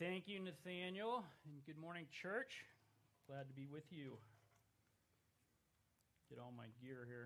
Thank you, Nathaniel, and good morning, church. Glad to be with you. Get all my gear here.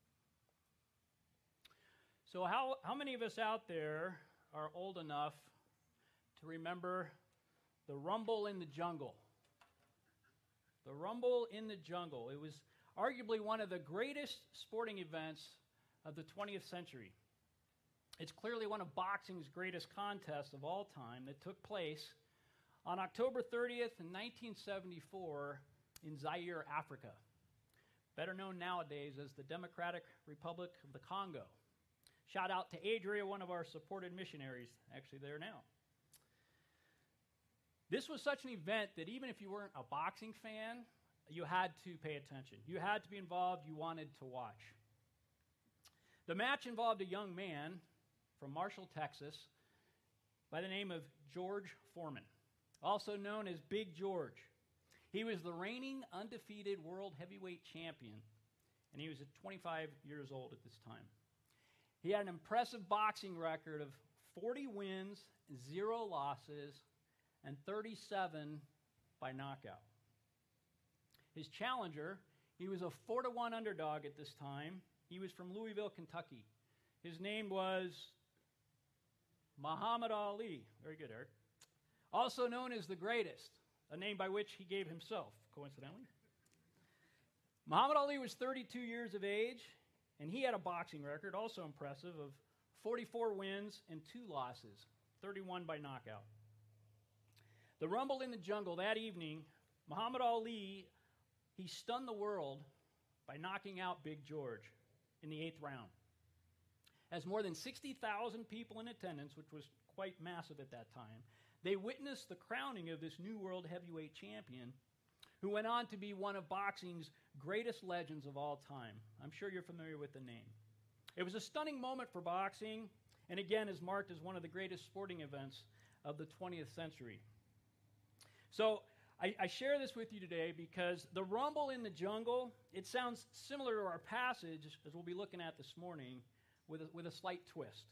So how many of us out there are old enough to remember the Rumble in the Jungle? The Rumble in the Jungle. It was arguably one of the greatest sporting events of the 20th century. It's clearly one of boxing's greatest contests of all time that took place on October 30th in 1974 in Zaire, Africa, better known nowadays as the Democratic Republic of the Congo. Shout out to Adria, one of our supported missionaries, actually there now. This was such an event that even if you weren't a boxing fan, you had to pay attention. You had to be involved. You wanted to watch. The match involved a young man from Marshall, Texas, by the name of George Foreman, also known as Big George. He was the reigning undefeated world heavyweight champion, and he was 25 years old at this time. He had an impressive boxing record of 40 wins, 0 losses, and 37 by knockout. His challenger, he was a 4-1 underdog at this time. He was from Louisville, Kentucky. His name was Muhammad Ali. Very good, Eric. Also known as the Greatest, a name by which he gave himself, coincidentally. Muhammad Ali was 32 years of age, and he had a boxing record, also impressive, of 44 wins and 2 losses, 31 by knockout. The Rumble in the Jungle that evening, Muhammad Ali, he stunned the world by knocking out Big George in the 8th round. As more than 60,000 people in attendance, which was quite massive at that time, they witnessed the crowning of this new world heavyweight champion who went on to be one of boxing's greatest legends of all time. I'm sure you're familiar with the name. It was a stunning moment for boxing, and again is marked as one of the greatest sporting events of the 20th century. So I share this with you today because the Rumble in the Jungle, it sounds similar to our passage, as we'll be looking at this morning, with a slight twist.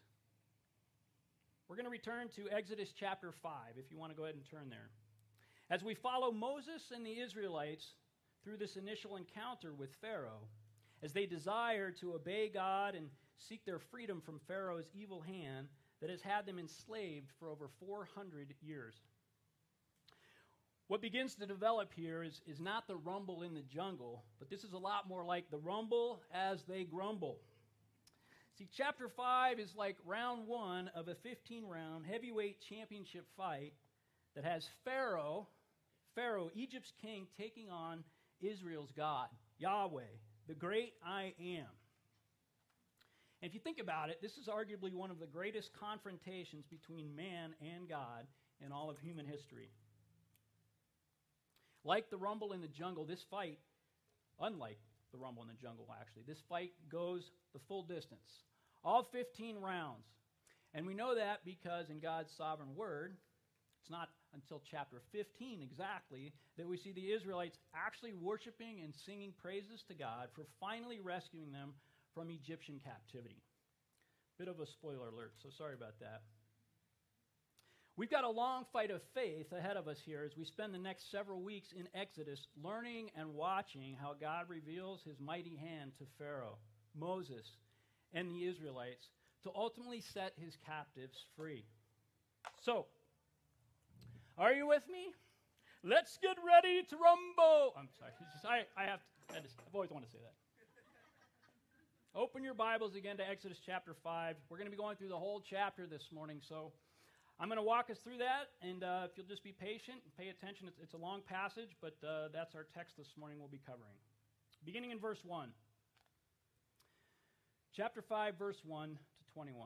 We're going to return to Exodus chapter 5, if you want to go ahead and turn there. As we follow Moses and the Israelites through this initial encounter with Pharaoh, as they desire to obey God and seek their freedom from Pharaoh's evil hand that has had them enslaved for over 400 years. What begins to develop here is not the rumble in the jungle, but this is a lot more like the rumble as they grumble. See, chapter 5 is like round 1 of a 15-round heavyweight championship fight that has Pharaoh, Egypt's king, taking on Israel's God, Yahweh, the great I am. And if you think about it, this is arguably one of the greatest confrontations between man and God in all of human history. Like the Rumble in the Jungle, this fight, unlike the Rumble in the Jungle actually, this fight goes the full distance, all 15 rounds. And we know that because in God's sovereign word, it's not until chapter 15 exactly that we see the Israelites actually worshiping and singing praises to God for finally rescuing them from Egyptian captivity. Bit of a spoiler alert, so sorry about that. We've got a long fight of faith ahead of us here as we spend the next several weeks in Exodus learning and watching how God reveals his mighty hand to Pharaoh, Moses, and the Israelites to ultimately set his captives free. So, are you with me? Let's get ready to rumble. I'm sorry. I've always wanted to say that. Open your Bibles again to Exodus chapter 5. We're going to be going through the whole chapter this morning, so I'm going to walk us through that, and if you'll just be patient and pay attention, it's a long passage, but that's our text this morning we'll be covering. Beginning in verse 1. Chapter 5, verse 1 to 21.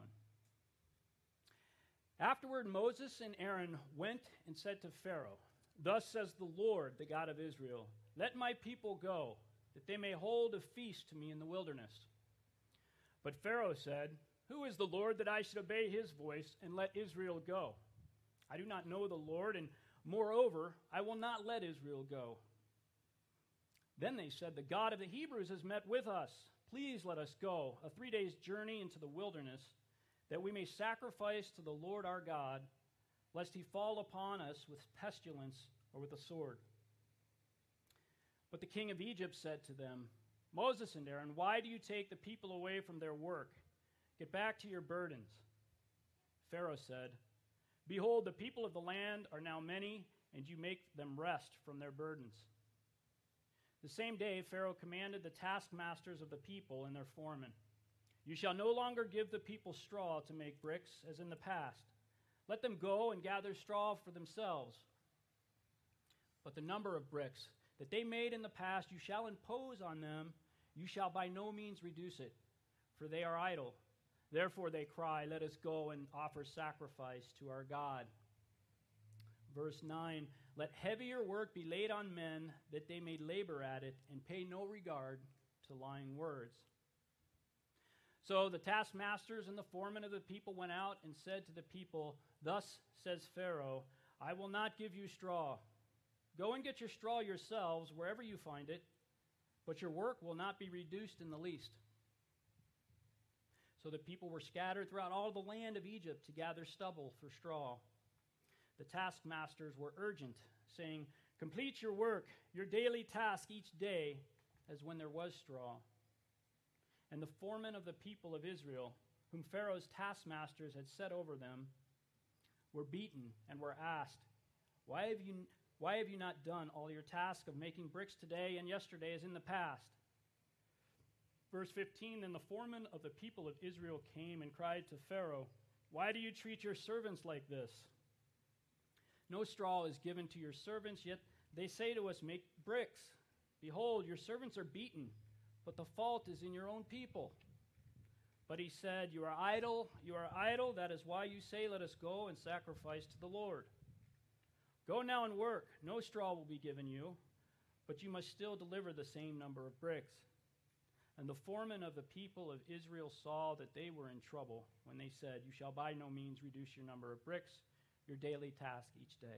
Afterward, Moses and Aaron went and said to Pharaoh, "Thus says the Lord, the God of Israel, let my people go, that they may hold a feast to me in the wilderness." But Pharaoh said, "Who is the Lord that I should obey his voice and let Israel go? I do not know the Lord, and moreover, I will not let Israel go." Then they said, "The God of the Hebrews has met with us. Please let us go, a 3 days' journey into the wilderness, that we may sacrifice to the Lord our God, lest he fall upon us with pestilence or with a sword. But the king of Egypt said to them, Moses and Aaron, why do you take the people away from their work? Get back to your burdens. Pharaoh said, Behold, the people of the land are now many, and you make them rest from their burdens. The same day Pharaoh commanded the taskmasters of the people and their foremen, You shall no longer give the people straw to make bricks, as in the past. Let them go and gather straw for themselves. But the number of bricks that they made in the past you shall impose on them, you shall by no means reduce it, for they are idle. Therefore they cry, Let us go and offer sacrifice to our God. Verse 9, Let heavier work be laid on men, that they may labor at it, and pay no regard to lying words. So the taskmasters and the foremen of the people went out and said to the people, Thus says Pharaoh, I will not give you straw. Go and get your straw yourselves wherever you find it, but your work will not be reduced in the least. So the people were scattered throughout all the land of Egypt to gather stubble for straw. The taskmasters were urgent, saying, Complete your work, your daily task each day, as when there was straw. And the foremen of the people of Israel, whom Pharaoh's taskmasters had set over them, were beaten and were asked, Why have you not done all your task of making bricks today and yesterday as in the past? Verse 15, Then the foremen of the people of Israel came and cried to Pharaoh, Why do you treat your servants like this? No straw is given to your servants, yet they say to us, Make bricks. Behold, your servants are beaten, but the fault is in your own people. But he said, You are idle, that is why you say, Let us go and sacrifice to the Lord. Go now and work, no straw will be given you, but you must still deliver the same number of bricks. And the foremen of the people of Israel saw that they were in trouble when they said, You shall by no means reduce your number of bricks, your daily task each day.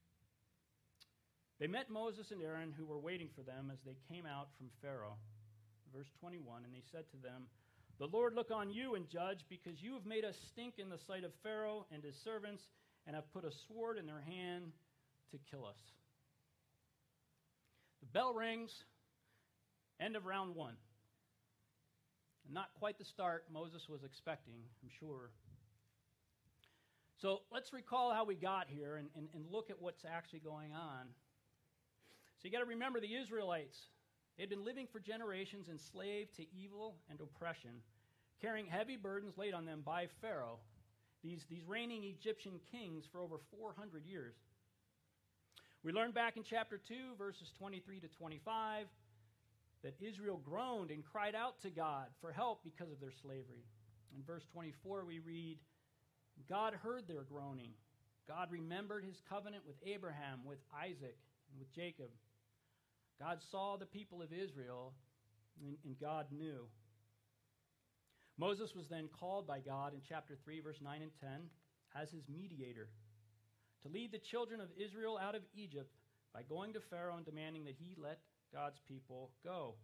They met Moses and Aaron, who were waiting for them as they came out from Pharaoh. Verse 21, And they said to them, The Lord look on you and judge, because you have made us stink in the sight of Pharaoh and his servants, and have put a sword in their hand to kill us. The bell rings, end of round one. And not quite the start Moses was expecting, I'm sure. So let's recall how we got here and look at what's actually going on. So you got to remember the Israelites. They'd been living for generations enslaved to evil and oppression, carrying heavy burdens laid on them by Pharaoh, these reigning Egyptian kings for over 400 years. We learned back in chapter 2, verses 23 to 25, that Israel groaned and cried out to God for help because of their slavery. In verse 24, we read, God heard their groaning. God remembered his covenant with Abraham, with Isaac, and with Jacob. God saw the people of Israel, and God knew. Moses was then called by God in chapter 3, verse 9 and 10, as his mediator, to lead the children of Israel out of Egypt by going to Pharaoh and demanding that he let God's people go.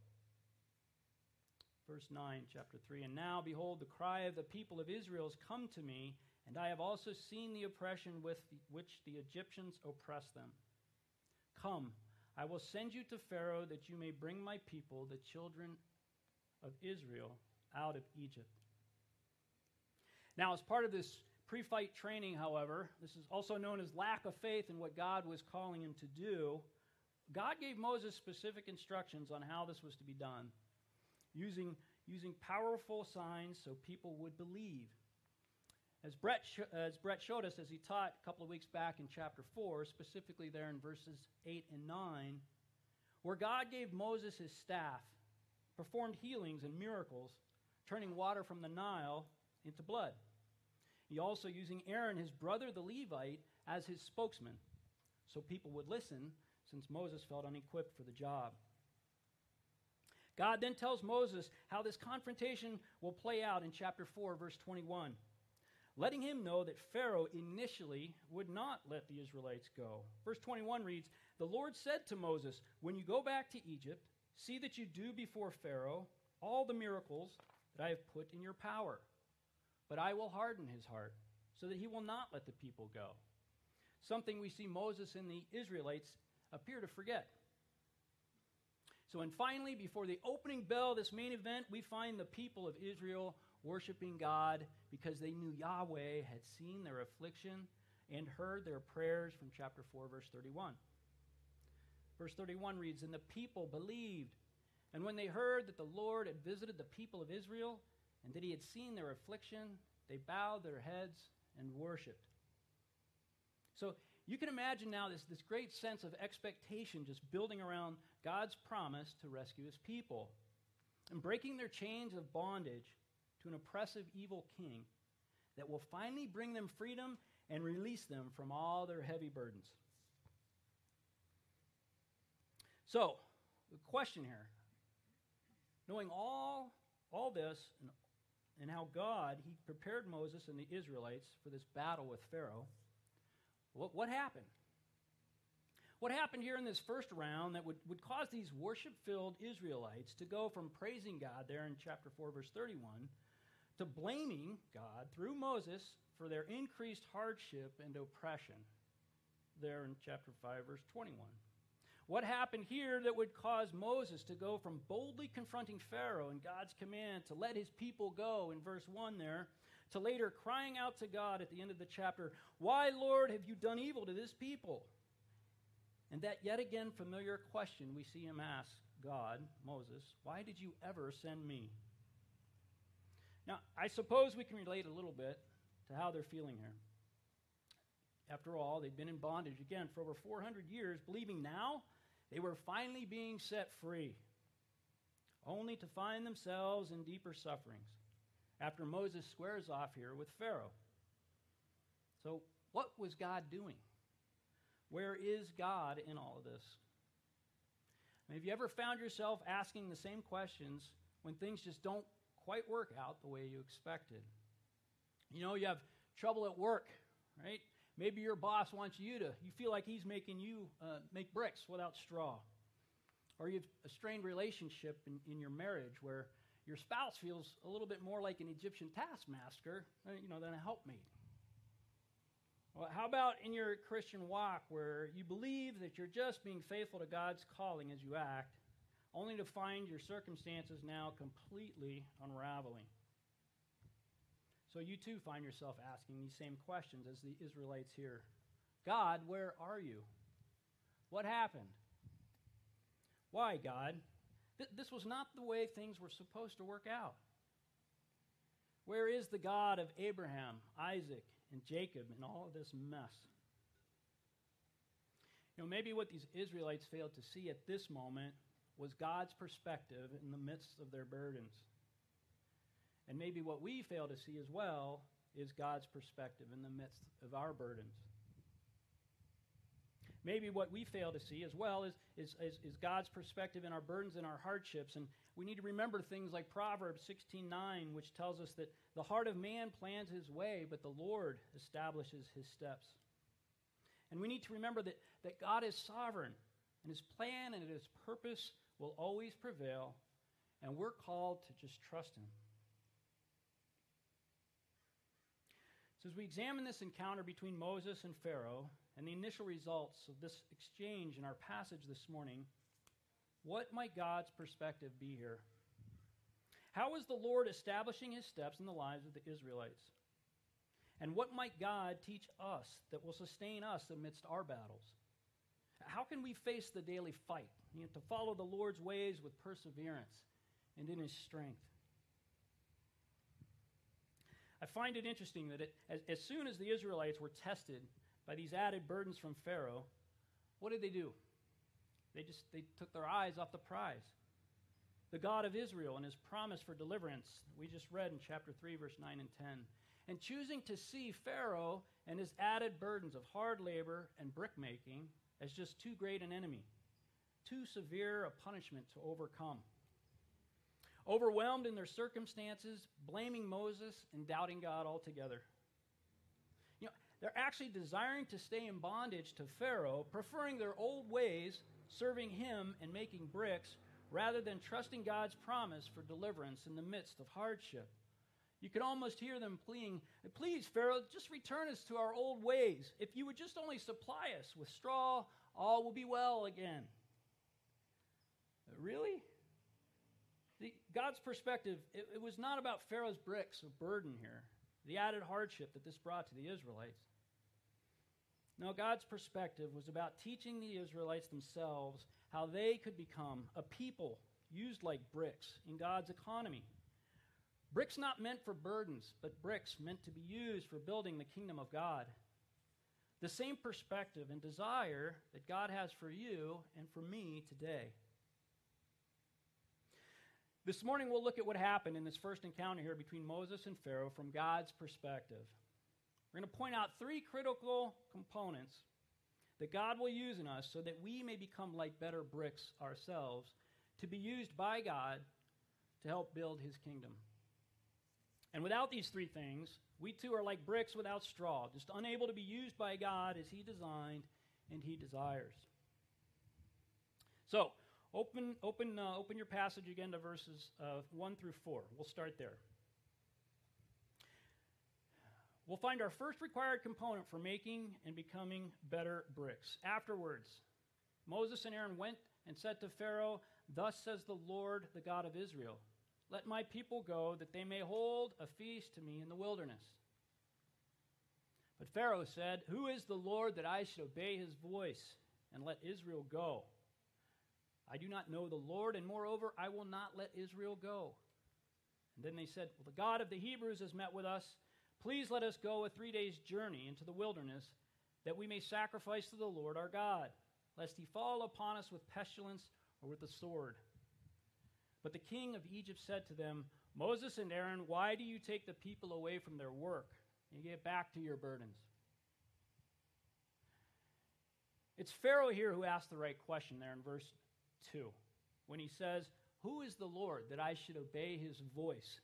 Verse 9, chapter 3, And now, behold, the cry of the people of Israel has come to me, and I have also seen the oppression with which the Egyptians oppress them. Come, I will send you to Pharaoh, that you may bring my people, the children of Israel, out of Egypt. Now, as part of this pre-fight training, however, this is also known as lack of faith in what God was calling him to do. God gave Moses specific instructions on how this was to be done, using powerful signs so people would believe. As Brett showed us as he taught a couple of weeks back in chapter 4, specifically there in verses 8 and 9, where God gave Moses his staff, performed healings and miracles, turning water from the Nile into blood. He also using Aaron, his brother the Levite, as his spokesman, so people would listen, since Moses felt unequipped for the job. God then tells Moses how this confrontation will play out in chapter 4, verse 21, letting him know that Pharaoh initially would not let the Israelites go. Verse 21 reads, The Lord said to Moses, When you go back to Egypt, see that you do before Pharaoh all the miracles that I have put in your power. But I will harden his heart, so that he will not let the people go. something we see Moses and the Israelites appear to forget. So, and finally, before the opening bell of this main event, we find the people of Israel worshiping God because they knew Yahweh had seen their affliction and heard their prayers from chapter 4, verse 31. Verse 31 reads, "And the people believed, and when they heard that the Lord had visited the people of Israel, and that he had seen their affliction, they bowed their heads and worshiped." So you can imagine now this great sense of expectation just building around God's promise to rescue his people and breaking their chains of bondage to an oppressive evil king that will finally bring them freedom and release them from all their heavy burdens. So, the question here, knowing all this and how God, he prepared Moses and the Israelites for this battle with Pharaoh, what happened? What happened here in this first round that would cause these worship-filled Israelites to go from praising God there in chapter 4, verse 31, to blaming God through Moses for their increased hardship and oppression there in chapter 5, verse 21? What happened here that would cause Moses to go from boldly confronting Pharaoh and God's command to let his people go in verse 1 there, to later crying out to God at the end of the chapter, "Why, Lord, have you done evil to this people?" And that yet again familiar question we see him ask God, Moses, "Why did you ever send me?" Now, I suppose we can relate a little bit to how they're feeling here. After all, they've been in bondage again for over 400 years, believing now they were finally being set free, only to find themselves in deeper sufferings after Moses squares off here with Pharaoh. So, what was God doing? Where is God in all of this? I mean, have you ever found yourself asking the same questions when things just don't quite work out the way you expected? You know, you have trouble at work, right? Maybe your boss wants you feel like he's making you make bricks without straw. Or you have a strained relationship in your marriage where your spouse feels a little bit more like an Egyptian taskmaster, than a helpmate. Well, how about in your Christian walk where you believe that you're just being faithful to God's calling as you act, only to find your circumstances now completely unraveling? So you too find yourself asking these same questions as the Israelites here. God, where are you? What happened? Why, God? This was not the way things were supposed to work out. Where is the God of Abraham, Isaac, and Jacob in all of this mess? Maybe what these Israelites failed to see at this moment was God's perspective in the midst of their burdens. And maybe what we fail to see as well is God's perspective in the midst of our burdens. Maybe what we fail to see as well is God's perspective in our burdens and our hardships. And we need to remember things like Proverbs 16:9, which tells us that the heart of man plans his way, but the Lord establishes his steps. And we need to remember that God is sovereign, and his plan and his purpose will always prevail, and we're called to just trust him. So as we examine this encounter between Moses and Pharaoh and the initial results of this exchange in our passage this morning, what might God's perspective be here? How is the Lord establishing his steps in the lives of the Israelites? And what might God teach us that will sustain us amidst our battles? How can we face the daily fight, to follow the Lord's ways with perseverance and in his strength? I find it interesting that as soon as the Israelites were tested by these added burdens from Pharaoh, what did they do? They took their eyes off the prize. The God of Israel and his promise for deliverance, we just read in chapter 3, verse 9 and 10. And choosing to see Pharaoh and his added burdens of hard labor and brickmaking as just too great an enemy, too severe a punishment to overcome. Overwhelmed in their circumstances, blaming Moses and doubting God altogether. They're actually desiring to stay in bondage to Pharaoh, preferring their old ways, serving him and making bricks, rather than trusting God's promise for deliverance in the midst of hardship. You could almost hear them pleading, "Please, Pharaoh, just return us to our old ways. If you would just only supply us with straw, all will be well again." Really? God's perspective, it was not about Pharaoh's bricks of burden here, the added hardship that this brought to the Israelites. No, God's perspective was about teaching the Israelites themselves how they could become a people used like bricks in God's economy. Bricks not meant for burdens, but bricks meant to be used for building the kingdom of God. The same perspective and desire that God has for you and for me today. This morning we'll look at what happened in this first encounter here between Moses and Pharaoh from God's perspective. We're going to point out three critical components that God will use in us so that we may become like better bricks ourselves to be used by God to help build his kingdom. And without these three things, we too are like bricks without straw, just unable to be used by God as he designed and he desires. So, Open your passage again to verses 1 through 4. We'll start there. We'll find our first required component for making and becoming better bricks. Afterwards, Moses and Aaron went and said to Pharaoh, "Thus says the Lord, the God of Israel, let my people go, that they may hold a feast to me in the wilderness." But Pharaoh said, "Who is the Lord that I should obey his voice and let Israel go? I do not know the Lord, and moreover, I will not let Israel go." And then they said, "Well, the God of the Hebrews has met with us. Please let us go a 3 days' journey into the wilderness, that we may sacrifice to the Lord our God, lest he fall upon us with pestilence or with the sword." But the king of Egypt said to them, "Moses and Aaron, why do you take the people away from their work and get back to your burdens?" It's Pharaoh here who asked the right question there in verse 2, when he says, "Who is the Lord that I should obey his voice?"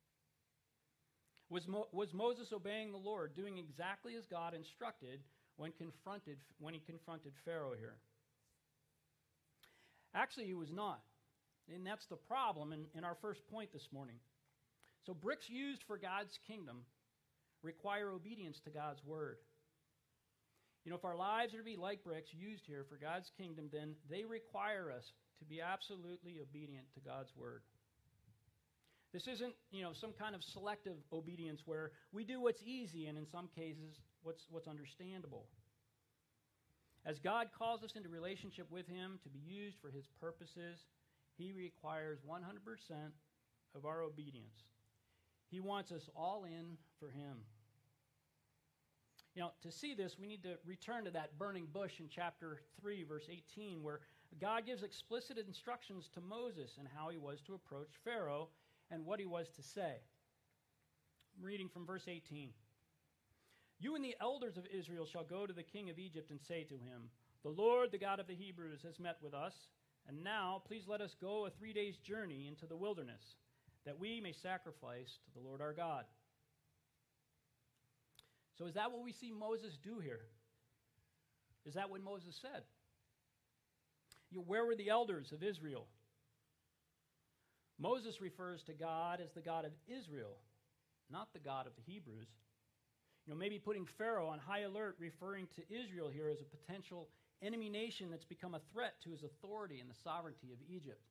Was Moses obeying the Lord, doing exactly as God instructed when he confronted Pharaoh here? Actually, he was not. And that's the problem in our first point this morning. So bricks used for God's kingdom require obedience to God's word. You know, if our lives are to be like bricks used here for God's kingdom, then they require us to be absolutely obedient to God's word. This isn't, some kind of selective obedience where we do what's easy and in some cases what's understandable. As God calls us into relationship with him to be used for his purposes, he requires 100% of our obedience. He wants us all in for him. To see this, we need to return to that burning bush in chapter 3, verse 18, where God gives explicit instructions to Moses and how he was to approach Pharaoh and what he was to say. I'm reading from verse 18. "You and the elders of Israel shall go to the king of Egypt and say to him, 'The Lord, the God of the Hebrews, has met with us, and now please let us go a 3 days' journey into the wilderness, that we may sacrifice to the Lord our God.'" So is that what we see Moses do here? Is that what Moses said? Where were the elders of Israel? Moses refers to God as the God of Israel, not the God of the Hebrews. Maybe putting Pharaoh on high alert, referring to Israel here as a potential enemy nation that's become a threat to his authority and the sovereignty of Egypt.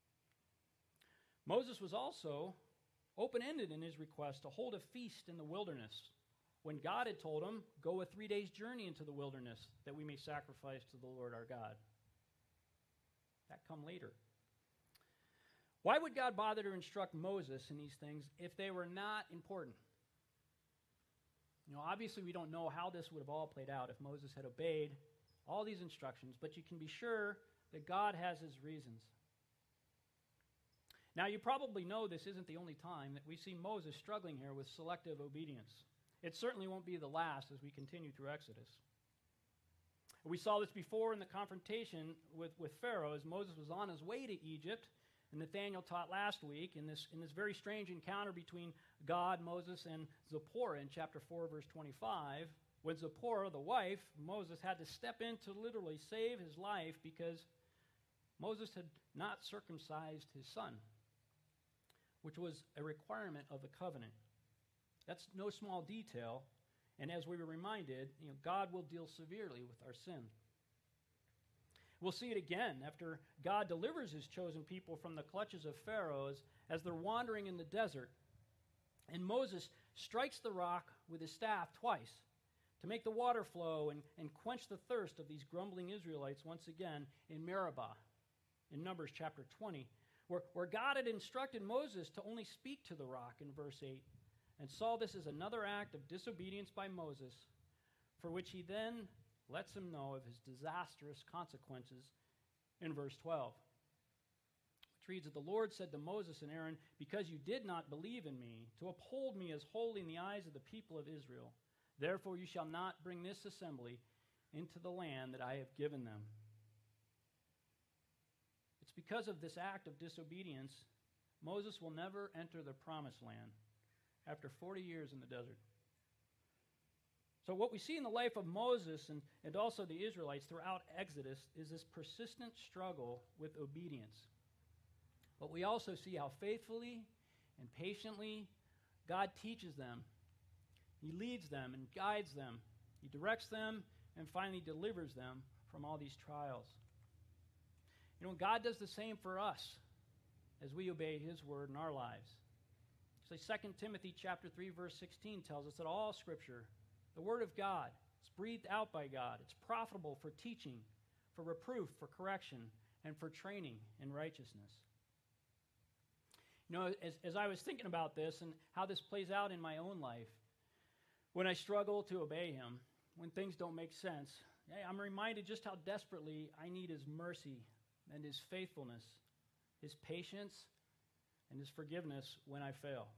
Moses was also open-ended in his request to hold a feast in the wilderness, when God had told him, "Go a 3 days' journey into the wilderness, that we may sacrifice to the Lord our God." That come later. Why would God bother to instruct Moses in these things if they were not important? Obviously we don't know how this would have all played out if Moses had obeyed all these instructions, but you can be sure that God has his reasons. Now, you probably know this isn't the only time that we see Moses struggling here with selective obedience. It certainly won't be the last as we continue through Exodus. We saw this before in the confrontation with Pharaoh as Moses was on his way to Egypt, and Nathaniel taught last week in this very strange encounter between God, Moses, and Zipporah in chapter 4, verse 25, when Zipporah, the wife, Moses had to step in to literally save his life because Moses had not circumcised his son, which was a requirement of the covenant. That's no small detail. And as we were reminded, God will deal severely with our sin. We'll see it again after God delivers his chosen people from the clutches of Pharaoh as they're wandering in the desert. And Moses strikes the rock with his staff twice to make the water flow and quench the thirst of these grumbling Israelites once again in Meribah, in Numbers chapter 20, where God had instructed Moses to only speak to the rock in verse 8, and saw this as another act of disobedience by Moses, for which he then lets him know of his disastrous consequences in verse 12, which reads that the Lord said to Moses and Aaron, because you did not believe in me, to uphold me as holy in the eyes of the people of Israel, therefore you shall not bring this assembly into the land that I have given them. It's because of this act of disobedience, Moses will never enter the promised land after 40 years in the desert. So what we see in the life of Moses and also the Israelites throughout Exodus is this persistent struggle with obedience. But we also see how faithfully and patiently God teaches them. He leads them and guides them. He directs them and finally delivers them from all these trials. God does the same for us as we obey his word in our lives. So 2 Timothy chapter 3, verse 16 tells us that all Scripture, the Word of God, is breathed out by God. It's profitable for teaching, for reproof, for correction, and for training in righteousness. As I was thinking about this and how this plays out in my own life, when I struggle to obey him, when things don't make sense, I'm reminded just how desperately I need his mercy and his faithfulness, his patience, and his forgiveness when I fail.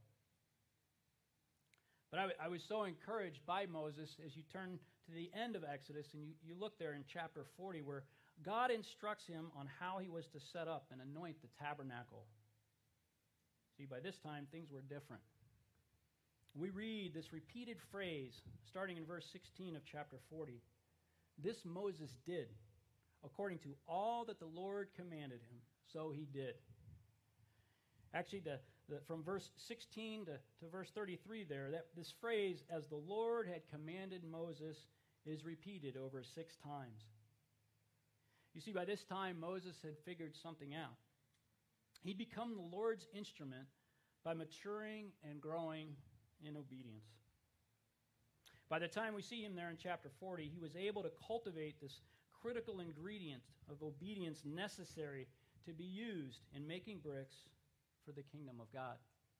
But I was so encouraged by Moses as you turn to the end of Exodus and you look there in chapter 40 where God instructs him on how he was to set up and anoint the tabernacle. See, by this time, things were different. We read this repeated phrase starting in verse 16 of chapter 40. This Moses did, according to all that the Lord commanded him, so he did. Actually, from verse 16 to verse 33 there, this phrase, as the Lord had commanded Moses, is repeated over 6 times. You see, by this time, Moses had figured something out. He'd become the Lord's instrument by maturing and growing in obedience. By the time we see him there in chapter 40, he was able to cultivate this critical ingredient of obedience necessary to be used in making bricks for the kingdom of God.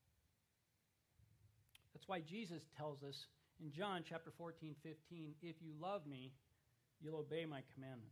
That's why Jesus tells us in John chapter 14, 15, if you love me, you'll obey my commandments.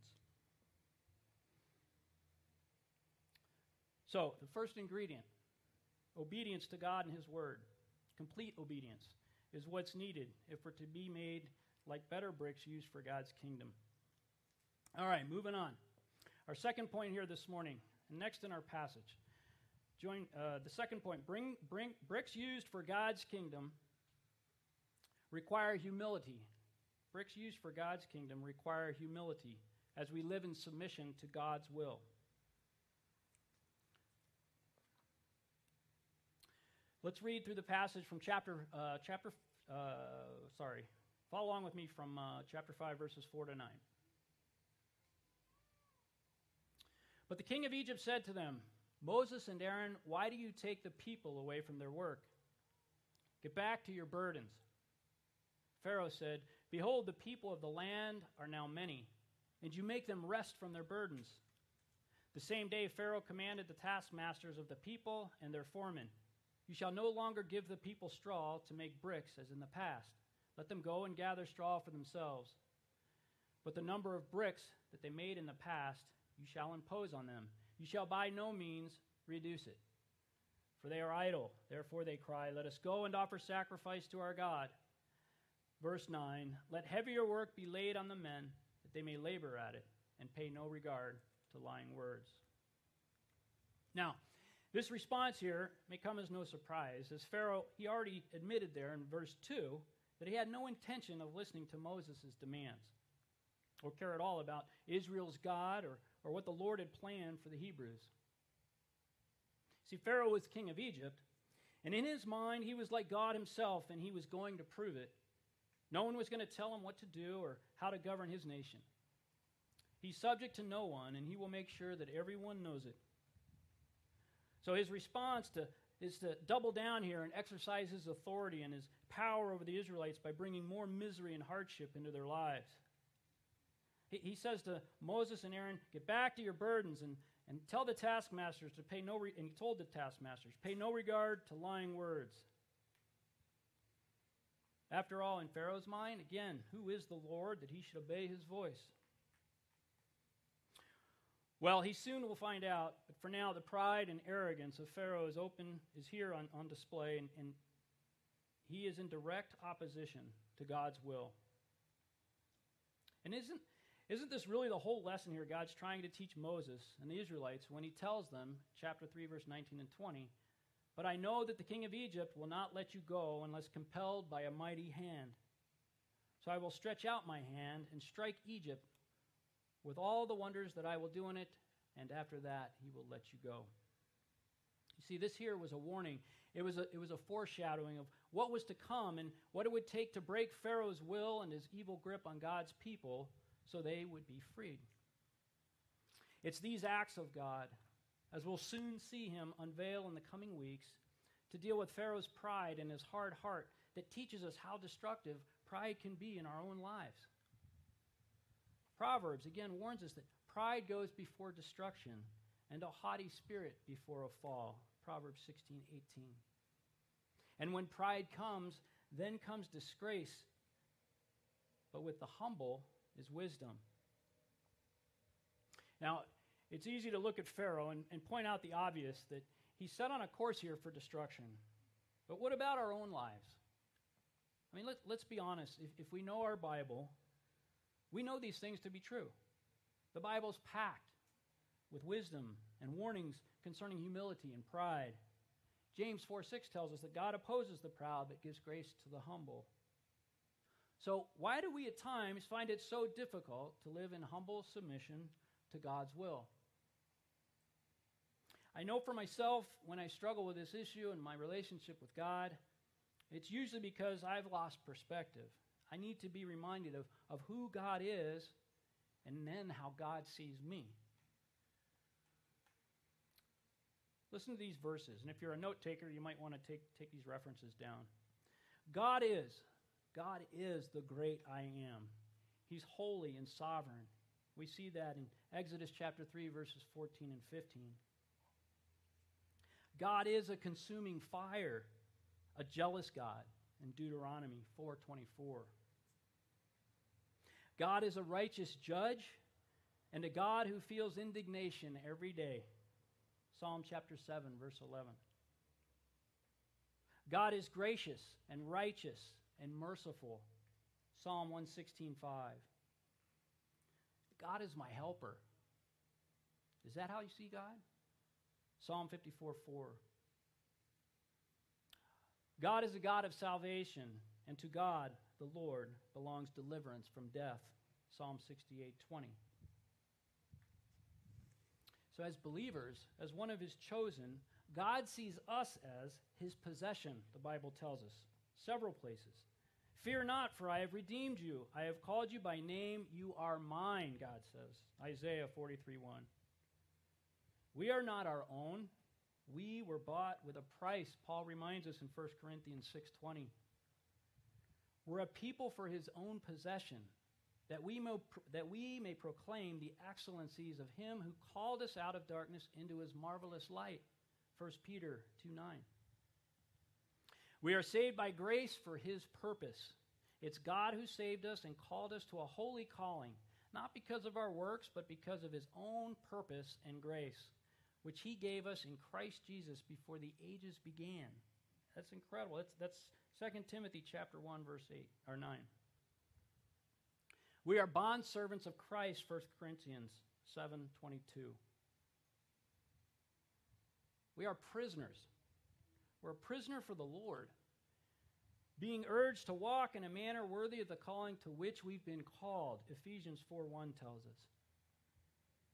So, the first ingredient, obedience to God and his word, complete obedience, is what's needed if we're to be made like better bricks used for God's kingdom. All right, moving on. Our second point here this morning, and next in our passage. Join the second point. Bricks used for God's kingdom require humility. Bricks used for God's kingdom require humility as we live in submission to God's will. Let's read through the passage from follow along with me from chapter 5, verses 4 to 9. But the king of Egypt said to them, Moses and Aaron, why do you take the people away from their work? Get back to your burdens. Pharaoh said, behold, the people of the land are now many, and you make them rest from their burdens. The same day Pharaoh commanded the taskmasters of the people and their foremen, you shall no longer give the people straw to make bricks as in the past. Let them go and gather straw for themselves. But the number of bricks that they made in the past you shall impose on them. You shall by no means reduce it. For they are idle. Therefore they cry, let us go and offer sacrifice to our God. Verse 9, let heavier work be laid on the men, that they may labor at it, and pay no regard to lying words. Now, this response here may come as no surprise, as Pharaoh, he already admitted there in verse 2 that he had no intention of listening to Moses' demands or care at all about Israel's God or what the Lord had planned for the Hebrews. See, Pharaoh was king of Egypt, And in his mind, he was like God himself, and he was going to prove it. No one was going to tell him what to do or how to govern his nation. He's subject to no one, and he will make sure that everyone knows it. So his response is to double down here and exercise his authority and his power over the Israelites by bringing more misery and hardship into their lives. He says to Moses and Aaron, get back to your burdens and tell the taskmasters to pay no, and he told the taskmasters, pay no regard to lying words. After all, in Pharaoh's mind, again, who is the Lord that he should obey his voice? Well, he soon will find out, but for now, the pride and arrogance of Pharaoh is here on display, and he is in direct opposition to God's will. And isn't this really the whole lesson here God's trying to teach Moses and the Israelites when he tells them, chapter 3, verse 19 and 20, but I know that the king of Egypt will not let you go unless compelled by a mighty hand. So I will stretch out my hand and strike Egypt with all the wonders that I will do in it, and after that he will let you go. You see, this here was a warning. It was a foreshadowing of what was to come and what it would take to break Pharaoh's will and his evil grip on God's people so they would be freed. It's these acts of God, as we'll soon see him unveil in the coming weeks, to deal with Pharaoh's pride and his hard heart that teaches us how destructive pride can be in our own lives. Proverbs, again, warns us that pride goes before destruction and a haughty spirit before a fall. Proverbs 16:18. And when pride comes, then comes disgrace. But with the humble is wisdom. Now, it's easy to look at Pharaoh and point out the obvious, that he's set on a course here for destruction. But what about our own lives? I mean, let's be honest. If we know our Bible, we know these things to be true. The Bible's packed with wisdom and warnings concerning humility and pride. James 4:6 tells us that God opposes the proud but gives grace to the humble. So why do we at times find it so difficult to live in humble submission to God's will? I know for myself, when I struggle with this issue and my relationship with God, it's usually because I've lost perspective. I need to be reminded of who God is and then how God sees me. Listen to these verses, and if you're a note taker, you might want to take these references down. God is the great I am. He's holy and sovereign. We see that in Exodus chapter 3, verses 14 and 15. God is a consuming fire, a jealous God, in Deuteronomy 4:24. God is a righteous judge and a God who feels indignation every day. Psalm chapter 7, verse 11. God is gracious and righteous and merciful. Psalm 116:5. God is my helper. Is that how you see God? Psalm 54:4. God is a God of salvation, and to God, the Lord, belongs deliverance from death. Psalm 68:20. So as believers, as one of his chosen, God sees us as his possession, the Bible tells us, several places. Fear not, for I have redeemed you. I have called you by name. You are mine, God says. Isaiah 43:1. We are not our own. We were bought with a price, Paul reminds us in 1 Corinthians 6:20. We're a people for his own possession, that we may proclaim the excellencies of him who called us out of darkness into his marvelous light. 1 Peter 2:9. We are saved by grace for his purpose. It's God who saved us and called us to a holy calling, not because of our works, but because of his own purpose and grace, which he gave us in Christ Jesus before the ages began. That's incredible. That's 2 Timothy chapter 1, verse 8 or 9. We are bondservants of Christ, 1 Corinthians 7:22. We are prisoners. We're a prisoner for the Lord, being urged to walk in a manner worthy of the calling to which we've been called, Ephesians 4:1 tells us.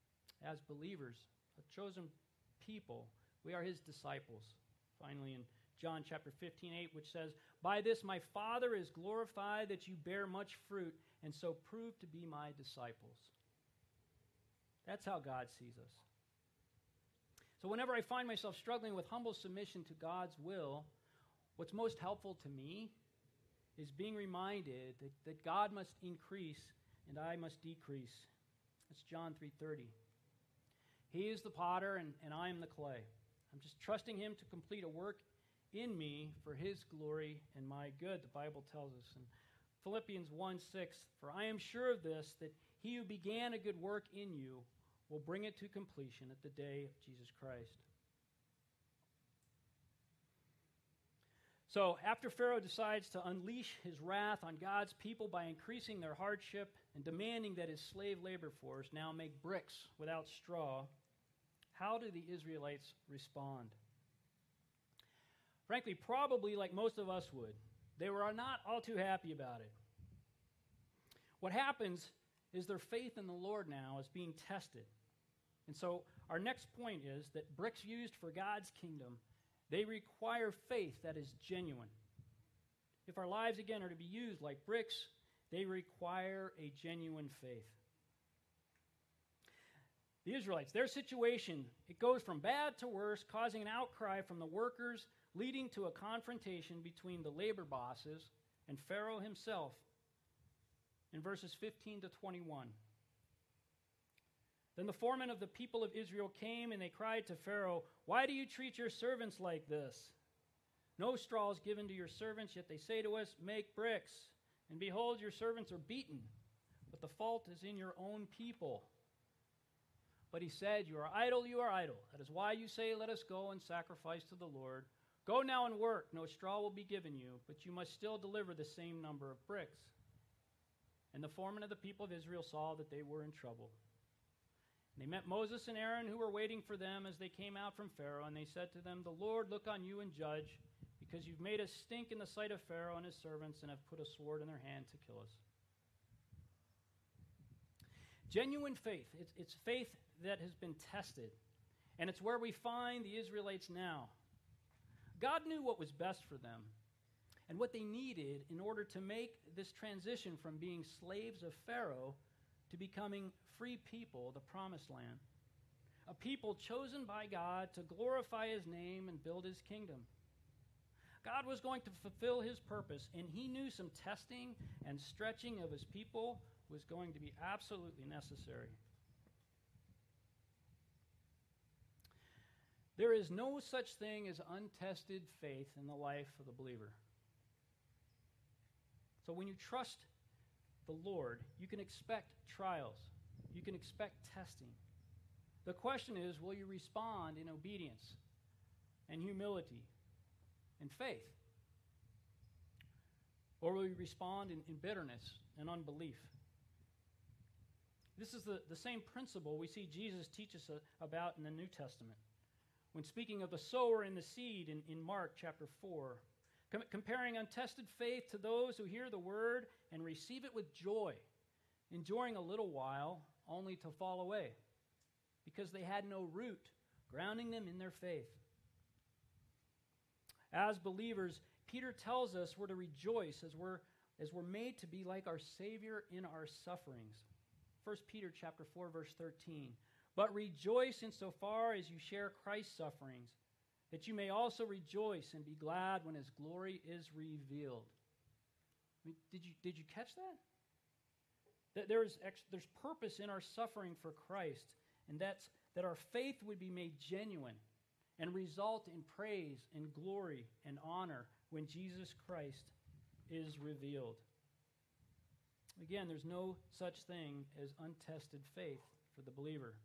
As believers, a chosen people, we are his disciples. Finally, in John chapter 15:8, which says, "By this my Father is glorified, that you bear much fruit, and so prove to be my disciples." That's how God sees us. So whenever I find myself struggling with humble submission to God's will, what's most helpful to me is being reminded that God must increase and I must decrease. That's John 3:30. He is the potter and I am the clay. I'm just trusting him to complete a work in me for his glory and my good, the Bible tells us. In Philippians 1:6, "For I am sure of this, that he who began a good work in you will bring it to completion at the day of Jesus Christ." So after Pharaoh decides to unleash his wrath on God's people by increasing their hardship and demanding that his slave labor force now make bricks without straw, how do the Israelites respond? Frankly, probably like most of us would. They were not all too happy about it. What happens is their faith in the Lord now is being tested. And so our next point is that bricks used for God's kingdom, they require faith that is genuine. If our lives, again, are to be used like bricks, they require a genuine faith. The Israelites, their situation, it goes from bad to worse, causing an outcry from the workers, leading to a confrontation between the labor bosses and Pharaoh himself in verses 15 to 21. Then the foreman of the people of Israel came, and they cried to Pharaoh, "Why do you treat your servants like this? No straw is given to your servants, yet they say to us, 'Make bricks.' And behold, your servants are beaten, but the fault is in your own people." But he said, "You are idle, you are idle. That is why you say, 'Let us go and sacrifice to the Lord.' Go now and work. No straw will be given you, but you must still deliver the same number of bricks." And the foreman of the people of Israel saw that they were in trouble. And they met Moses and Aaron, who were waiting for them as they came out from Pharaoh, and they said to them, "The Lord look on you and judge, because you've made us stink in the sight of Pharaoh and his servants, and have put a sword in their hand to kill us." Genuine faith, it's faith that has been tested, and it's where we find the Israelites now. God knew what was best for them and what they needed in order to make this transition from being slaves of Pharaoh to becoming free people, the promised land, a people chosen by God to glorify his name and build his kingdom. God was going to fulfill his purpose, and he knew some testing and stretching of his people was going to be absolutely necessary. There is no such thing as untested faith in the life of the believer. So when you trust the Lord, you can expect trials. You can expect testing. The question is, will you respond in obedience and humility and faith? Or will you respond in bitterness and unbelief? This is the same principle we see Jesus teach us about in the New Testament. When speaking of the sower and the seed in Mark chapter 4, comparing untested faith to those who hear the word and receive it with joy, enduring a little while only to fall away, because they had no root grounding them in their faith. As believers, Peter tells us we're to rejoice as we're made to be like our Savior in our sufferings. 1 Peter chapter 4, verse 13. "But rejoice insofar as you share Christ's sufferings, that you may also rejoice and be glad when his glory is revealed." I mean, did you catch that? That there's purpose in our suffering for Christ, and that's that our faith would be made genuine and result in praise and glory and honor when Jesus Christ is revealed. Again, there's no such thing as untested faith for the believer.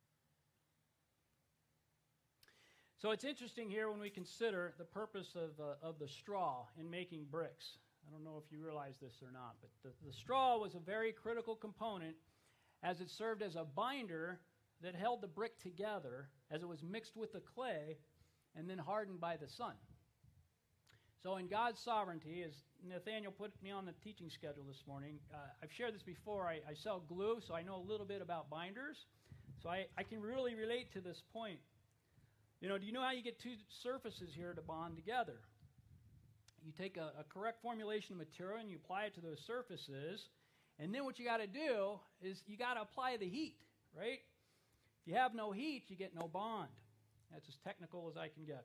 So it's interesting here when we consider the purpose of the straw in making bricks. I don't know if you realize this or not, but the straw was a very critical component as it served as a binder that held the brick together as it was mixed with the clay and then hardened by the sun. So in God's sovereignty, as Nathaniel put me on the teaching schedule this morning, I've shared this before, I sell glue, so I know a little bit about binders. So I can really relate to this point. Do you know how you get two surfaces here to bond together? You take a correct formulation of material and you apply it to those surfaces, and then what you got to do is you got to apply the heat, right? If you have no heat, you get no bond. That's as technical as I can get.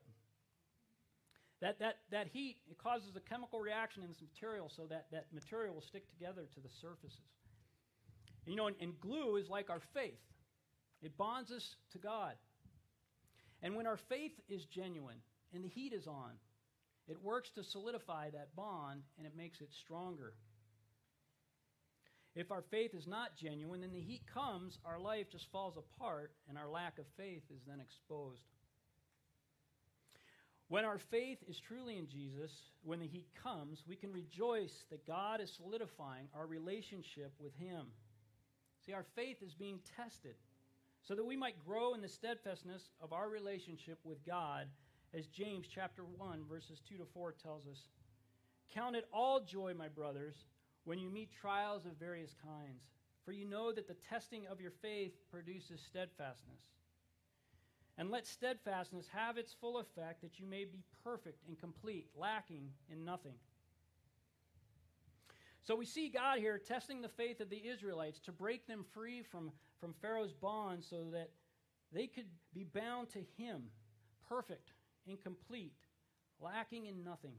That heat, it causes a chemical reaction in this material so that material will stick together to the surfaces. And glue is like our faith. It bonds us to God. And when our faith is genuine and the heat is on, it works to solidify that bond and it makes it stronger. If our faith is not genuine, then the heat comes, our life just falls apart, and our lack of faith is then exposed. When our faith is truly in Jesus, when the heat comes, we can rejoice that God is solidifying our relationship with Him. See, our faith is being tested so that we might grow in the steadfastness of our relationship with God, as James chapter 1, verses 2 to 4 tells us. Count it all joy, my brothers, when you meet trials of various kinds, for you know that the testing of your faith produces steadfastness. And let steadfastness have its full effect, that you may be perfect and complete, lacking in nothing. So we see God here testing the faith of the Israelites to break them free from Pharaoh's bonds so that they could be bound to Him, perfect and complete, lacking in nothing.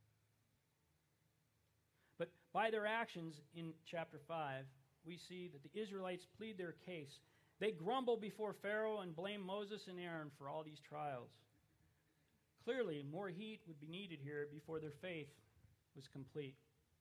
But by their actions in chapter 5, we see that the Israelites plead their case. They grumble before Pharaoh and blame Moses and Aaron for all these trials. Clearly, more heat would be needed here before their faith was complete.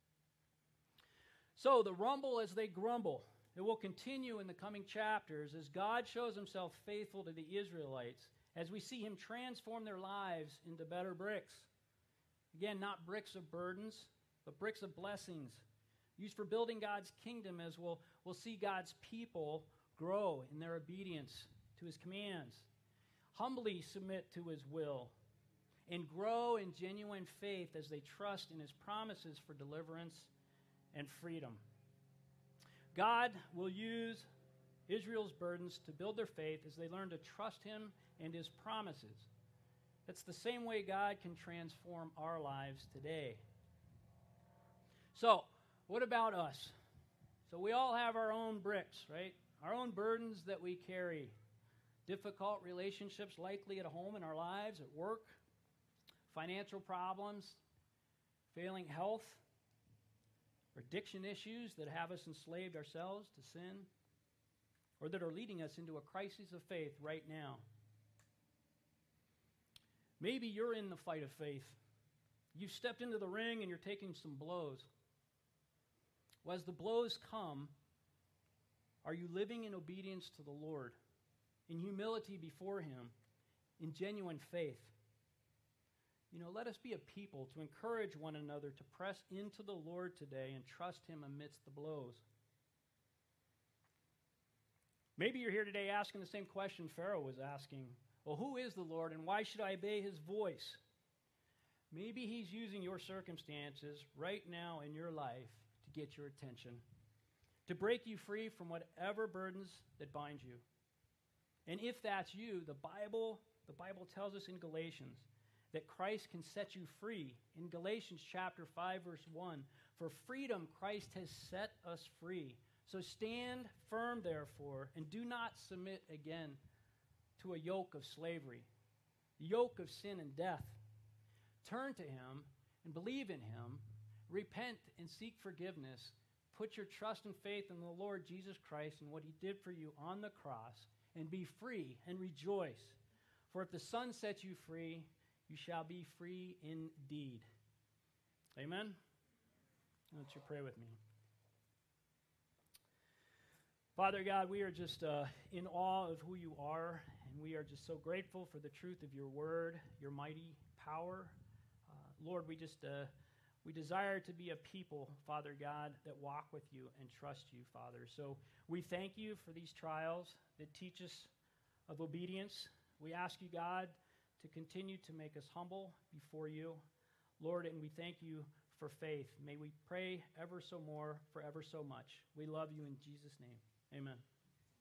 So the rumble as they grumble, it will continue in the coming chapters as God shows Himself faithful to the Israelites, as we see Him transform their lives into better bricks. Again, not bricks of burdens, but bricks of blessings, used for building God's kingdom, as we'll see God's people grow in their obedience to His commands, humbly submit to His will, and grow in genuine faith as they trust in His promises for deliverance and freedom. God will use Israel's burdens to build their faith as they learn to trust Him and His promises. That's the same way God can transform our lives today. So, what about us? So we all have our own bricks, right? Our own burdens that we carry. Difficult relationships likely at home in our lives, at work, financial problems, failing health, addiction issues that have us enslaved ourselves to sin, or that are leading us into a crisis of faith right now. Maybe you're in the fight of faith. You've stepped into the ring and you're taking some blows. Well, as the blows come, are you living in obedience to the Lord, in humility before Him, in genuine faith? Let us be a people to encourage one another to press into the Lord today and trust Him amidst the blows. Maybe you're here today asking the same question Pharaoh was asking. Well, who is the Lord, and why should I obey His voice? Maybe He's using your circumstances right now in your life to get your attention, to break you free from whatever burdens that bind you. And if that's you, the Bible tells us in Galatians that Christ can set you free. In Galatians chapter 5, verse 1, for freedom Christ has set us free. So stand firm, therefore, and do not submit again to a yoke of slavery, yoke of sin and death. Turn to Him and believe in Him. Repent and seek forgiveness. Put your trust and faith in the Lord Jesus Christ and what He did for you on the cross, and be free and rejoice. For if the Son sets you free, you shall be free indeed. Amen? Why don't you pray with me? Father God, we are just in awe of who You are, and we are just so grateful for the truth of Your word, Your mighty power. Lord, we desire to be a people, Father God, that walk with You and trust You, Father. So we thank You for these trials that teach us of obedience. We ask You, God, to continue to make us humble before You, Lord, and we thank You for faith. May we pray ever so more, forever so much. We love You in Jesus' name. Amen.